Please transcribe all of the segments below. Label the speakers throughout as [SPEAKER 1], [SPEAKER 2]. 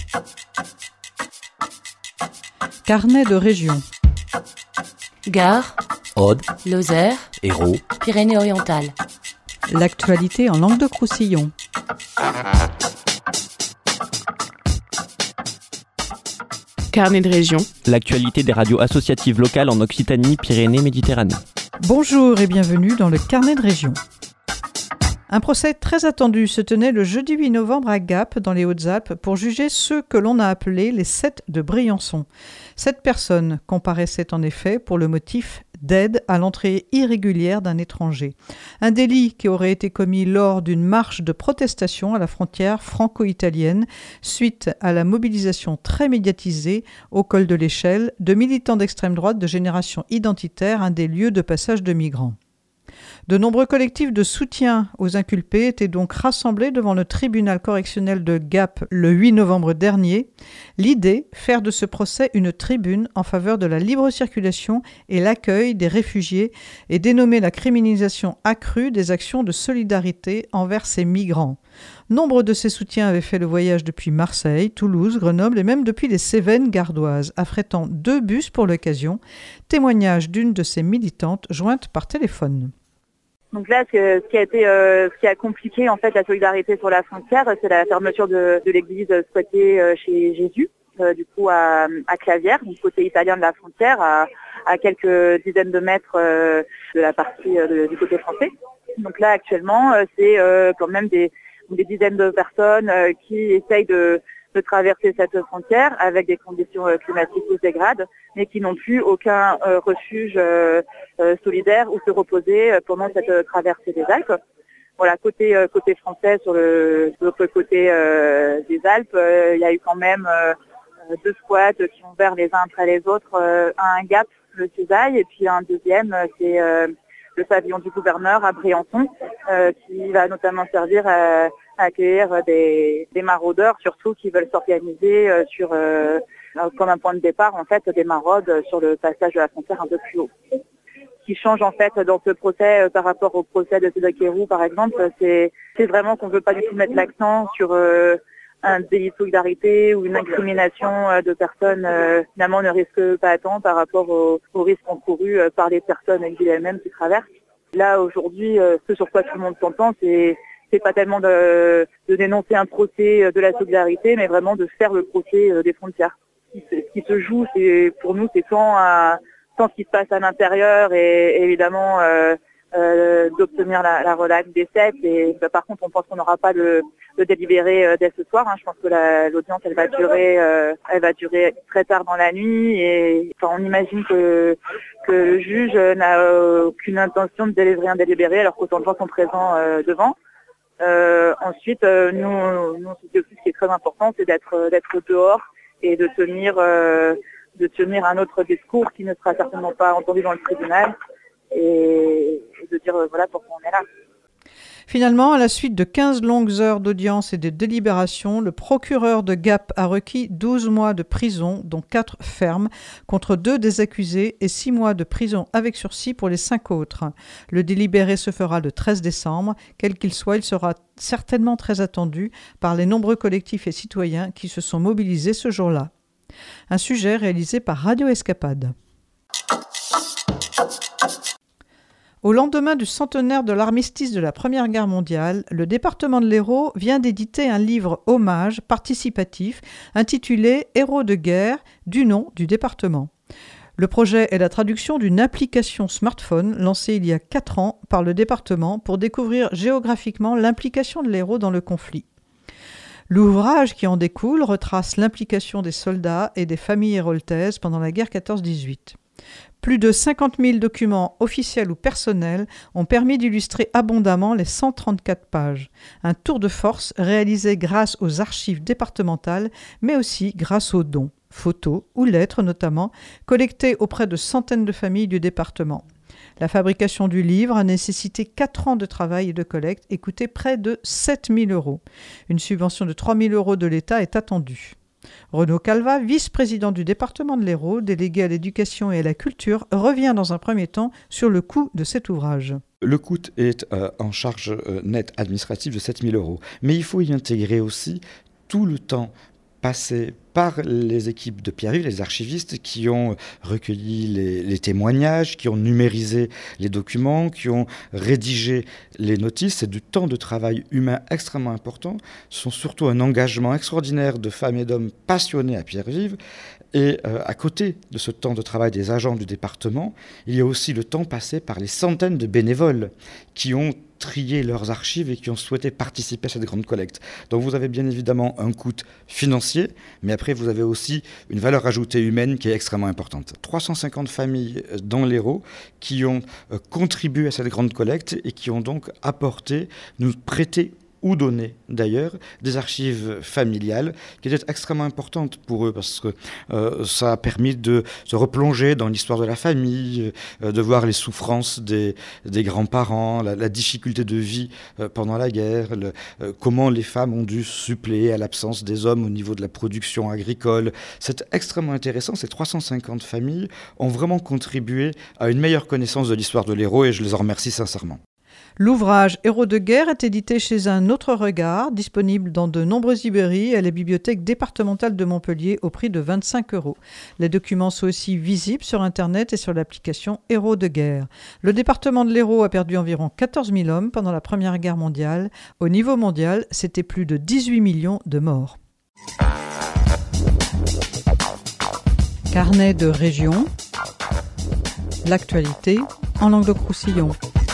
[SPEAKER 1] Carnet de région.
[SPEAKER 2] Gard,
[SPEAKER 3] Aude,
[SPEAKER 2] Lozère,
[SPEAKER 3] Hérault,
[SPEAKER 2] Pyrénées-Orientales.
[SPEAKER 1] L'actualité en Languedoc-Roussillon.
[SPEAKER 4] Carnet de région.
[SPEAKER 3] l'actualité des radios associatives locales en Occitanie, Pyrénées, Méditerranée.
[SPEAKER 1] Bonjour et bienvenue dans le Carnet de région. Un procès très attendu se tenait le jeudi 8 novembre à Gap, dans les Hautes-Alpes, pour juger ceux que l'on a appelés les 7 de Briançon. 7 personnes comparaissaient en effet pour le motif d'aide à l'entrée irrégulière d'un étranger. Un délit qui aurait été commis lors d'une marche de protestation à la frontière franco-italienne suite à la mobilisation très médiatisée au col de l'Échelle de militants d'extrême droite de génération identitaire, un des lieux de passage de migrants. De nombreux collectifs de soutien aux inculpés étaient donc rassemblés devant le tribunal correctionnel de Gap le 8 novembre dernier. L'idée, faire de ce procès une tribune en faveur de la libre circulation et l'accueil des réfugiés et dénommer la criminalisation accrue des actions de solidarité envers ces migrants. Nombre de ces soutiens avaient fait le voyage depuis Marseille, Toulouse, Grenoble et même depuis les Cévennes gardoises, affrétant 2 bus pour l'occasion. Témoignage d'une de ces militantes jointe par téléphone.
[SPEAKER 5] Donc là, ce qui a compliqué en fait la solidarité sur la frontière, c'est la fermeture de l'église squattée chez Jésus, du coup à Clavières, du côté italien de la frontière, à quelques dizaines de mètres de la partie du côté français. Donc là, actuellement, c'est quand même des dizaines de personnes qui essayent de traverser cette frontière avec des conditions climatiques qui se dégradent, mais qui n'ont plus aucun refuge solidaire où se reposer pendant cette traversée des Alpes. Voilà, côté français, sur l'autre côté des Alpes, il y a eu quand même 2 squats qui ont ouvert les uns après les autres, un Gap, le Cisaille, et puis un deuxième, c'est le pavillon du gouverneur à Briançon, qui va notamment servir à accueillir des maraudeurs, surtout qui veulent s'organiser comme un point de départ en fait des maraudes sur le passage de la frontière un peu plus haut. Ce qui change en fait dans ce procès par rapport au procès de Cédric Héroux par exemple, c'est vraiment qu'on ne veut pas du tout mettre l'accent sur un délit de solidarité ou une incrimination de personnes finalement ne risquent pas tant par rapport aux risques encourus par les personnes elles-mêmes qui traversent. Là aujourd'hui, ce sur quoi tout le monde s'entend, c'est pas tellement de dénoncer un procès de la solidarité, mais vraiment de faire le procès des frontières. Ce qui se joue, pour nous, c'est tant ce qui se passe à l'intérieur et évidemment d'obtenir la relaxe des 7. Et par contre, on pense qu'on n'aura pas le délibéré dès ce soir. Je pense que l'audience, elle va durer très tard dans la nuit. Et on imagine que le juge n'a aucune intention de délivrer un délibéré, alors qu'autant de gens sont présents devant. Ensuite, nous, ce qui est très important, c'est d'être dehors et de tenir un autre discours qui ne sera certainement pas entendu dans le tribunal et de dire voilà pourquoi on est là.
[SPEAKER 1] Finalement, à la suite de 15 longues heures d'audience et de délibération, le procureur de Gap a requis 12 mois de prison, dont 4 fermes, contre 2 des accusés et 6 mois de prison avec sursis pour les 5 autres. Le délibéré se fera le 13 décembre. Quel qu'il soit, il sera certainement très attendu par les nombreux collectifs et citoyens qui se sont mobilisés ce jour-là. Un sujet réalisé par Radio Escapade. Au lendemain du centenaire de l'armistice de la Première Guerre mondiale, le département de l'Hérault vient d'éditer un livre hommage participatif intitulé « Héros de guerre » du nom du département. Le projet est la traduction d'une application smartphone lancée il y a 4 ans par le département pour découvrir géographiquement l'implication de l'Hérault dans le conflit. L'ouvrage qui en découle retrace l'implication des soldats et des familles héraultaises pendant la guerre 14-18. Plus de 50 000 documents officiels ou personnels ont permis d'illustrer abondamment les 134 pages. Un tour de force réalisé grâce aux archives départementales, mais aussi grâce aux dons, photos ou lettres notamment, collectées auprès de centaines de familles du département. La fabrication du livre a nécessité 4 ans de travail et de collecte et coûté près de 7 000 €. Une subvention de 3 000 € de l'État est attendue. Renaud Calva, vice-président du département de l'Hérault, délégué à l'éducation et à la culture, revient dans un premier temps sur le coût de cet ouvrage.
[SPEAKER 6] Le coût est en charge nette administrative de 7 000 €. Mais il faut y intégrer aussi tout le temps passé par les équipes de Pierre-Yves, les archivistes, qui ont recueilli les témoignages, qui ont numérisé les documents, qui ont rédigé les notices. C'est du temps de travail humain extrêmement important. Ce sont surtout un engagement extraordinaire de femmes et d'hommes passionnés à Pierre-Yves. Et à côté de ce temps de travail des agents du département, il y a aussi le temps passé par les centaines de bénévoles qui ont trié leurs archives et qui ont souhaité participer à cette grande collecte. Donc vous avez bien évidemment un coût financier, mais après vous avez aussi une valeur ajoutée humaine qui est extrêmement importante. 350 familles dans l'Hérault qui ont contribué à cette grande collecte et qui ont donc apporté, nous prêté ou donner d'ailleurs des archives familiales qui étaient extrêmement importantes pour eux parce que ça a permis de se replonger dans l'histoire de la famille, de voir les souffrances des grands-parents, la difficulté de vie pendant la guerre, comment les femmes ont dû suppléer à l'absence des hommes au niveau de la production agricole. C'est extrêmement intéressant. Ces 350 familles ont vraiment contribué à une meilleure connaissance de l'histoire de l'Hérault et je les en remercie sincèrement.
[SPEAKER 1] L'ouvrage Héros de guerre est édité chez Un Autre Regard, disponible dans de nombreuses librairies et à la bibliothèque départementale de Montpellier au prix de 25 €. Les documents sont aussi visibles sur Internet et sur l'application Héros de guerre. Le département de l'Hérault a perdu environ 14 000 hommes pendant la Première Guerre mondiale. Au niveau mondial, c'était plus de 18 millions de morts. Carnet de région. L'actualité en Languedoc-Roussillon.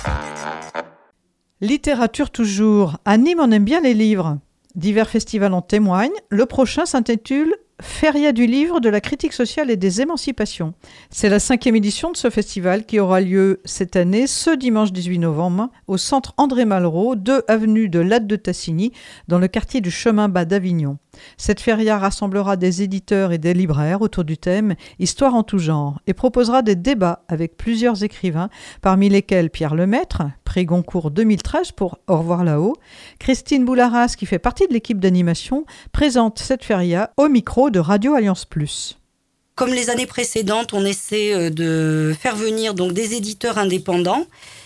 [SPEAKER 1] Littérature toujours. À Nîmes, on aime bien les livres. Divers festivals en témoignent. Le prochain s'intitule Feria du livre, de la critique sociale et des émancipations. C'est la 5e édition de ce festival qui aura lieu cette année, ce dimanche 18 novembre, au centre André Malraux, 2 avenue de Latte de Tassigny, dans le quartier du Chemin Bas d'Avignon. Cette feria rassemblera des éditeurs et des libraires autour du thème « Histoire en tout genre » et proposera des débats avec plusieurs écrivains, parmi lesquels Pierre Lemaître, prix Goncourt 2013 pour Au revoir là-haut. Christine Boularas, qui fait partie de l'équipe d'animation, présente cette feria au micro de Radio Alliance Plus.
[SPEAKER 7] Comme les années précédentes, on essaie de faire venir donc des éditeurs indépendants.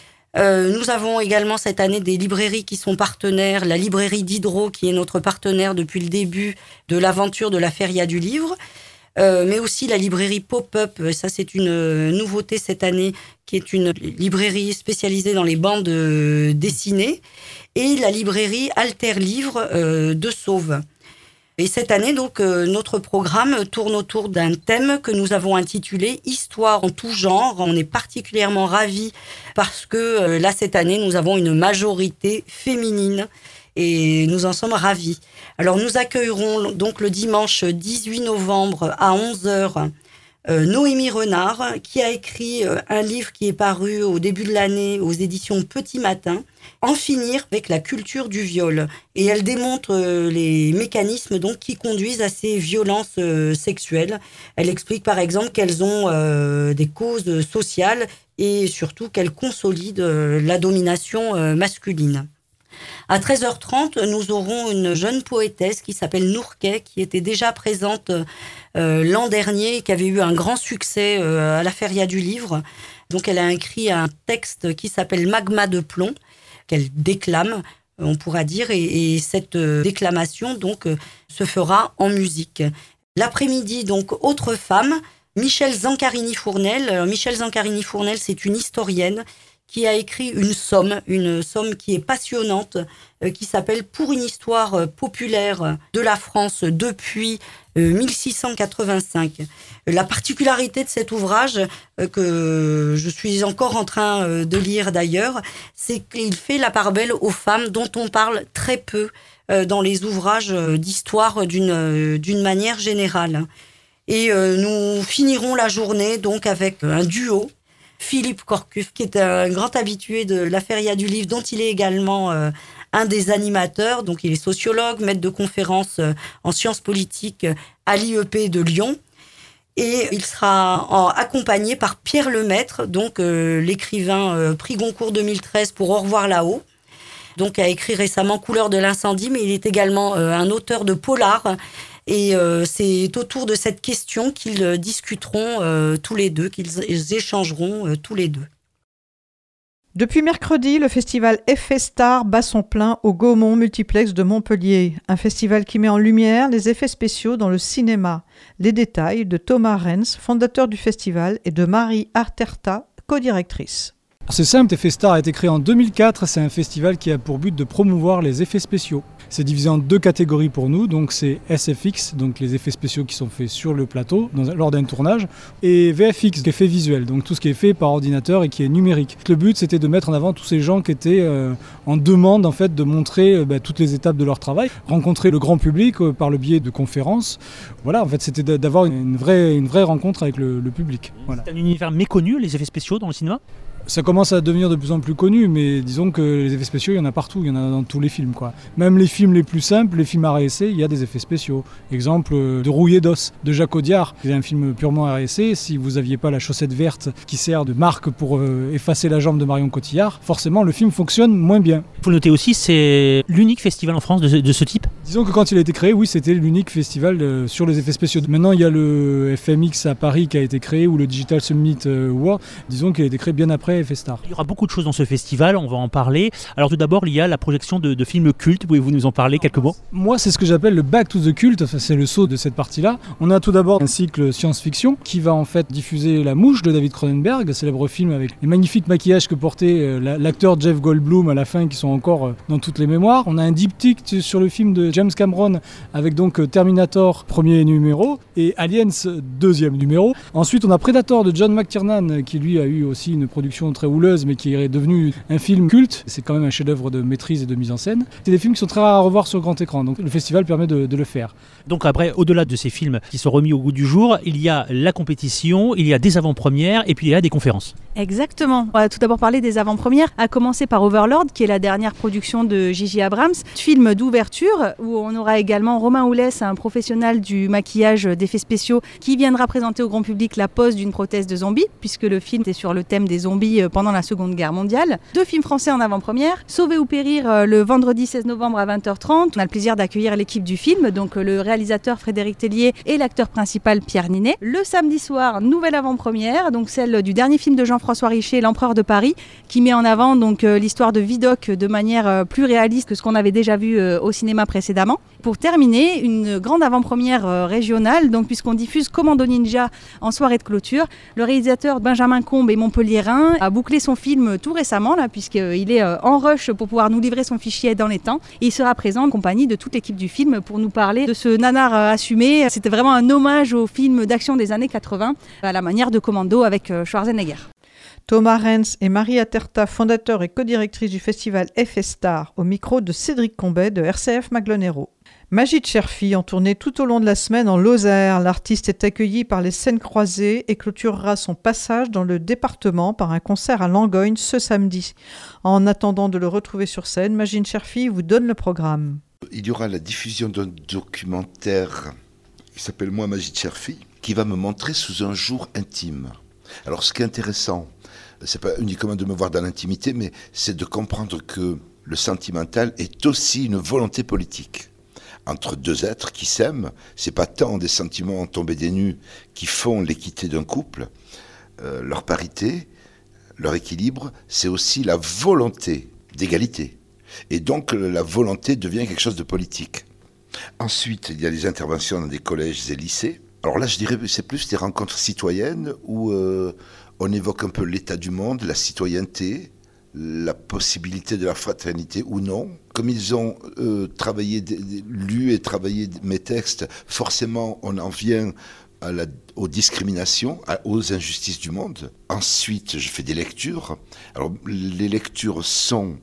[SPEAKER 7] Nous avons également cette année des librairies qui sont partenaires. La librairie Diderot, qui est notre partenaire depuis le début de l'aventure de la Feria du livre. Mais aussi la librairie Pop-Up, ça c'est une nouveauté cette année, qui est une librairie spécialisée dans les bandes dessinées. Et la librairie Alter Livre de Sauve. Et cette année, donc, notre programme tourne autour d'un thème que nous avons intitulé « Histoire en tout genre ». On est particulièrement ravis parce que là, cette année, nous avons une majorité féminine et nous en sommes ravis. Alors, nous accueillerons donc le dimanche 18 novembre à 11h Noémie Renard, qui a écrit un livre qui est paru au début de l'année aux éditions Petit Matin, En finir avec la culture du viol. Et elle démontre les mécanismes donc qui conduisent à ces violences sexuelles. Elle explique par exemple qu'elles ont des causes sociales et surtout qu'elles consolident la domination masculine. À 13h30, nous aurons une jeune poétesse qui s'appelle Nourquet, qui était déjà présente l'an dernier et qui avait eu un grand succès à la Feria du livre. Donc elle a écrit un texte qui s'appelle Magma de plomb, qu'elle déclame, on pourra dire, et cette déclamation donc se fera en musique. L'après-midi, donc, autre femme, Michèle Zancarini-Fournel. Michèle Zancarini-Fournel, c'est une historienne qui a écrit une somme qui est passionnante, qui s'appelle « Pour une histoire populaire de la France depuis 1685 ». La particularité de cet ouvrage, que je suis encore en train de lire d'ailleurs, c'est qu'il fait la part belle aux femmes dont on parle très peu dans les ouvrages d'histoire d'une manière générale. Et nous finirons la journée donc avec un duo, Philippe Corcuff, qui est un grand habitué de la Feria du livre, dont il est également un des animateurs. Donc, il est sociologue, maître de conférences en sciences politiques à l'IEP de Lyon. Et il sera accompagné par Pierre Lemaître, donc l'écrivain prix Goncourt 2013 pour Au revoir là-haut. Donc, a écrit récemment Couleurs de l'incendie, mais il est également un auteur de polar. Et c'est autour de cette question qu'ils discuteront tous les deux, qu'ils échangeront tous les deux.
[SPEAKER 1] Depuis mercredi, le festival Effet Star bat son plein au Gaumont Multiplex de Montpellier, un festival qui met en lumière les effets spéciaux dans le cinéma. Les détails de Thomas Renz, fondateur du festival, et de Marie Arterta, co-directrice.
[SPEAKER 8] C'est simple, Effet Star a été créé en 2004, c'est un festival qui a pour but de promouvoir les effets spéciaux. C'est divisé en 2 catégories pour nous, donc c'est SFX, donc les effets spéciaux qui sont faits sur le plateau lors d'un tournage, et VFX, l'effet visuel, donc tout ce qui est fait par ordinateur et qui est numérique. Le but c'était de mettre en avant tous ces gens qui étaient en demande en fait, de montrer toutes les étapes de leur travail, rencontrer le grand public par le biais de conférences. Voilà, en fait c'était d'avoir une vraie rencontre avec le public. Voilà.
[SPEAKER 9] C'est un univers méconnu, les effets spéciaux dans le cinéma ?
[SPEAKER 8] Ça commence à devenir de plus en plus connu, mais disons que les effets spéciaux, il y en a partout, il y en a dans tous les films, quoi. Même les films les plus simples, les films RSC, il y a des effets spéciaux. Exemple de Rouillé d'os de Jacques Audiard, c'est un film purement RSC. Si vous n'aviez pas la chaussette verte qui sert de marque pour effacer la jambe de Marion Cotillard, forcément le film fonctionne moins bien.
[SPEAKER 9] Il faut noter aussi, c'est l'unique festival en France de ce type.
[SPEAKER 8] Disons que quand il a été créé, oui, c'était l'unique festival sur les effets spéciaux. Maintenant, il y a le FMX à Paris qui a été créé, ou le Digital Summit World. Disons qu'il a été créé bien après Effet Star.
[SPEAKER 9] Il y aura beaucoup de choses dans ce festival, on va en parler. Alors tout d'abord, il y a la projection de films cultes. Pouvez-vous nous en parler quelques mots ?
[SPEAKER 8] Moi, c'est ce que j'appelle le Back to the Cult, enfin, c'est le saut de cette partie-là. On a tout d'abord un cycle science-fiction qui va en fait diffuser La Mouche de David Cronenberg, célèbre film avec les magnifiques maquillages que portait l'acteur Jeff Goldblum à la fin, qui sont encore dans toutes les mémoires. On a un diptyque sur le film de James Cameron avec donc Terminator, premier numéro, et Aliens, deuxième numéro. Ensuite, on a Predator de John McTiernan, qui lui a eu aussi une production très houleuse, mais qui est devenu un film culte. C'est quand même un chef-d'œuvre de maîtrise et de mise en scène. C'est des films qui sont très rares à revoir sur grand écran, donc le festival permet de le faire.
[SPEAKER 9] Donc après, au-delà de ces films qui sont remis au goût du jour, il y a la compétition, il y a des avant-premières et puis il y a des conférences.
[SPEAKER 10] Exactement. On va tout d'abord parler des avant-premières, à commencer par Overlord, qui est la dernière production de J.J. Abrams, film d'ouverture où on aura également Romain Houlès, un professionnel du maquillage d'effets spéciaux, qui viendra présenter au grand public la pose d'une prothèse de zombie, puisque le film est sur le thème des zombies pendant la Seconde Guerre mondiale. 2 films français en avant-première, Sauver ou périr le vendredi 16 novembre à 20h30. On a le plaisir d'accueillir l'équipe du film, donc le réalisateur Frédéric Tellier et l'acteur principal Pierre Ninet. Le samedi soir, nouvelle avant-première, donc celle du dernier film de Jean-François Richer, L'Empereur de Paris, qui met en avant donc l'histoire de Vidocq de manière plus réaliste que ce qu'on avait déjà vu au cinéma précédemment. Pour terminer, une grande avant-première régionale, donc puisqu'on diffuse Commando Ninja en soirée de clôture. Le réalisateur Benjamin Combe et Montpelliérain a bouclé son film tout récemment, là, puisqu'il est en rush pour pouvoir nous livrer son fichier dans les temps. Et il sera présent en compagnie de toute l'équipe du film pour nous parler de ce nanar assumé. C'était vraiment un hommage au film d'action des années 80, à la manière de Commando avec Schwarzenegger.
[SPEAKER 1] Thomas Renz et Marie Aterta, fondateur et co-directrice du festival Effet Star, au micro de Cédric Combet de RCF Maglonero. Majid Cherfi en tournée tout au long de la semaine en Lozère. L'artiste est accueilli par les Scènes Croisées et clôturera son passage dans le département par un concert à Langogne ce samedi. En attendant de le retrouver sur scène, Majid Cherfi vous donne le programme.
[SPEAKER 11] Il y aura la diffusion d'un documentaire qui s'appelle Moi Majid Cherfi, qui va me montrer sous un jour intime. Alors ce qui est intéressant, c'est pas uniquement de me voir dans l'intimité, mais c'est de comprendre que le sentimental est aussi une volonté politique. Entre 2 êtres qui s'aiment, c'est pas tant des sentiments tombés des nues qui font l'équité d'un couple, leur parité, leur équilibre, c'est aussi la volonté d'égalité. Et donc la volonté devient quelque chose de politique. Ensuite, il y a les interventions dans des collèges et lycées. Alors là, je dirais que c'est plus des rencontres citoyennes où on évoque un peu l'état du monde, la citoyenneté, la possibilité de la fraternité ou non. Comme ils ont lu et travaillé mes textes, forcément on en vient aux discriminations, aux injustices du monde. Ensuite, je fais des lectures. Alors les lectures sont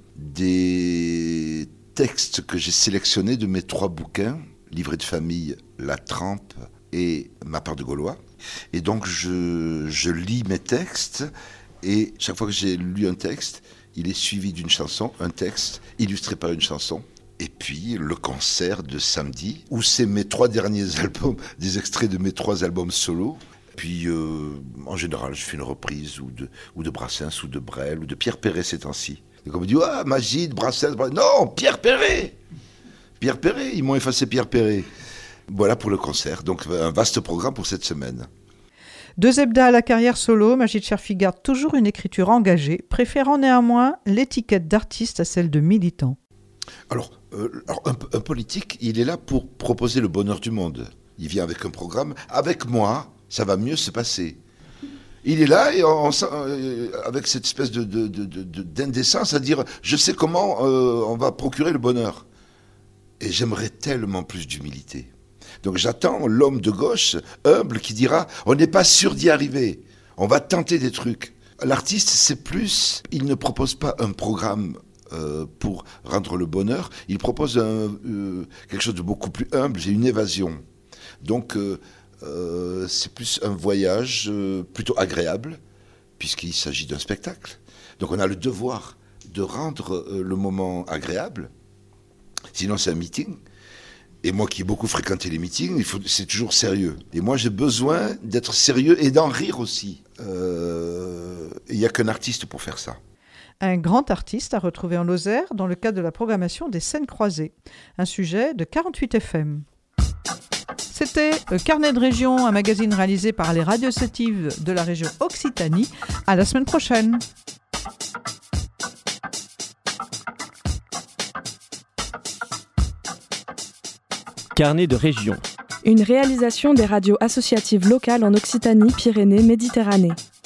[SPEAKER 11] des textes que j'ai sélectionnés de mes 3 bouquins, Livret de famille, La Trempe et Ma part de Gaulois. Et donc je lis mes textes et chaque fois que j'ai lu un texte, il est suivi d'une chanson, un texte illustré par une chanson. Et puis le concert de samedi, où c'est mes 3 derniers albums, des extraits de mes 3 albums solo. Puis en général, je fais une reprise ou de Brassens, ou de Brel, ou de Pierre Perret ces temps-ci. Et comme on dit, ah, Majid, Brassens, non, Pierre Perret, ils m'ont effacé Pierre Perret. Voilà pour le concert, donc un vaste programme pour cette semaine.
[SPEAKER 1] De Zebda à la carrière solo, Majid Cherfi garde toujours une écriture engagée, préférant néanmoins l'étiquette d'artiste à celle de militant.
[SPEAKER 11] Alors un politique, il est là pour proposer le bonheur du monde. Il vient avec un programme. Avec moi, ça va mieux se passer. Il est là et avec cette espèce d'indécence à dire « je sais comment on va procurer le bonheur ». Et j'aimerais tellement plus d'humilité. Donc j'attends l'homme de gauche, humble, qui dira « on n'est pas sûr d'y arriver, on va tenter des trucs ». L'artiste, c'est plus, il ne propose pas un programme pour rendre le bonheur, il propose quelque chose de beaucoup plus humble, c'est une évasion. Donc c'est plus un voyage plutôt agréable, puisqu'il s'agit d'un spectacle. Donc on a le devoir de rendre le moment agréable, sinon c'est un meeting. Et moi qui ai beaucoup fréquenté les meetings, c'est toujours sérieux. Et moi j'ai besoin d'être sérieux et d'en rire aussi. Il n'y a qu'un artiste pour faire ça.
[SPEAKER 1] Un grand artiste à retrouver en Lozère dans le cadre de la programmation des scènes croisées. Un sujet de 48 FM. C'était Carnet de Région, un magazine réalisé par les radios associatives de la région Occitanie. À la semaine prochaine.
[SPEAKER 3] Carnet de Région.
[SPEAKER 4] Une réalisation des radios associatives locales en Occitanie, Pyrénées, Méditerranée.